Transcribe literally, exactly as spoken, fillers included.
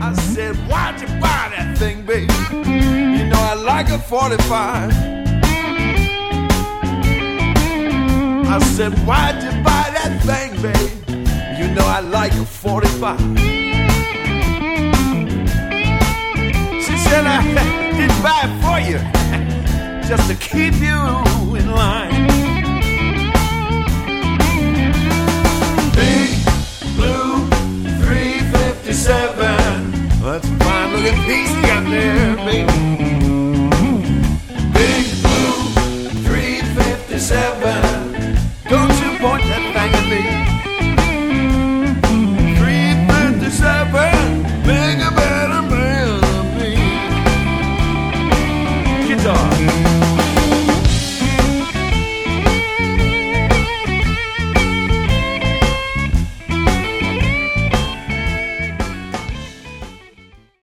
I said, why'd you buy that thing, baby? You know I like a forty-five. I said, why'd you buy that thing, baby? You know I like a forty-five. She said, I didn't buy it for you, just to keep you in line. Big blue three fifty-seven, that's a fine looking piece